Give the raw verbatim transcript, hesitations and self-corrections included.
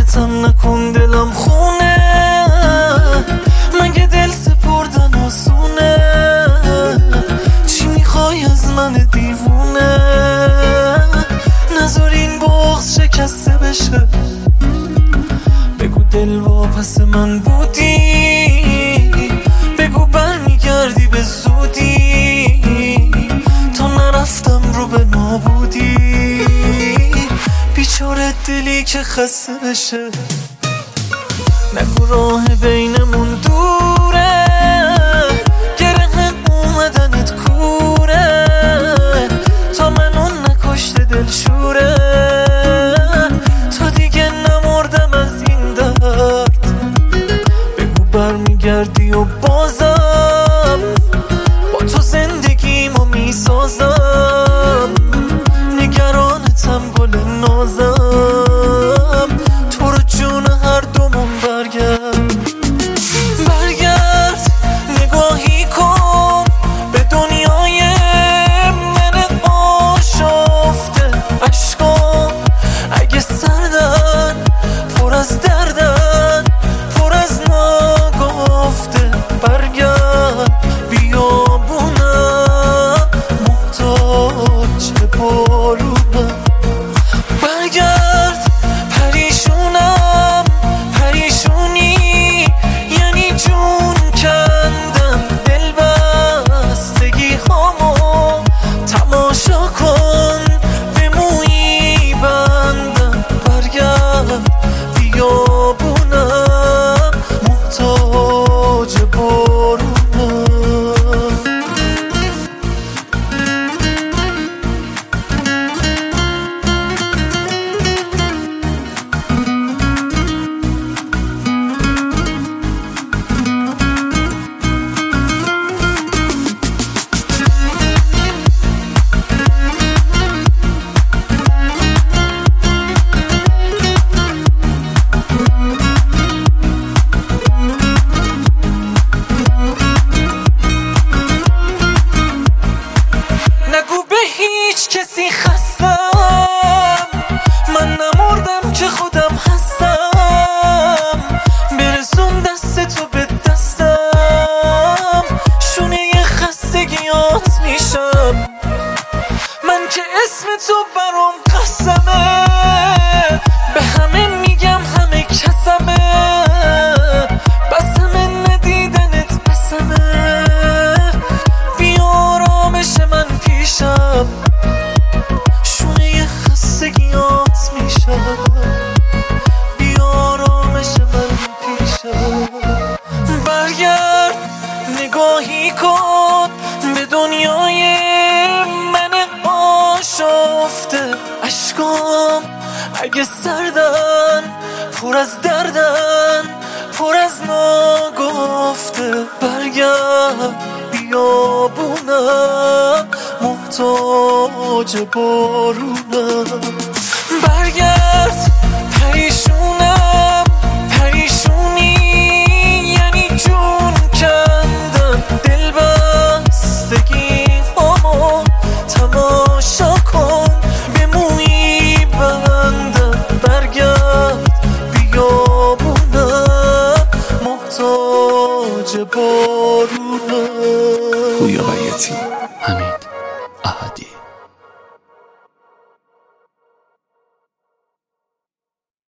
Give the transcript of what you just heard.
اذیتم نکن دلم خونه، مگه دل سپردن آسونه؟ چی میخوای از من دیوونه؟ نذار این بغض شکسته بشه، بگو دل واپس من بودی، بگو برمیگردی به زودی، تا نرفتم رو به نابودی. بیچاره دلی که خسته بشه، نگو راه بینمون دوره، گره اومدنت کوره، تا منو نکشته دلشوره. تا دیگه نمردم از این درد، بگو برمیگردی و بازم با تو زندگیمو میسازم. نگرانتم گل نازم، تو رو جون هر دومون برگرد. برگرد نگاهی کن به دنیای من آشفته، عشقام اگه سردن پر از دردن، پر از ناگفته. برگرد بیابونم محتاج بارونم، برگرد پریشونم پریشونی یعنی جون کندم. دل بستگی هامو تماشا کن به مویی بندم. برگرد بیابونم محتاج بارونم. نگو به هیچ کسی خستم، من نمردم که خودم هستم. برسون دست تو به دستم، شونه خستگیات میشم. من که اسم تو برام قسمه، به همه میگم همه کسمه. بسمه ندیدنت بسمه، بیارامش من پیشم. شونه خستگیات میشم، بیارامش من پیشم. برگرد نگاهی کن به دنیای من آشفته، عشقام اگه سردن پر از دردن، پر از ناگفته. برگرد بیابونم محتاج بارونم. برگرد پریشونم پریشونی یعنی جون کندم. دل بستگی هامو تماشا کن به مویی بندم. برگرد بیابونم محتاج بارونم. پویا بیتی، حمید احدی.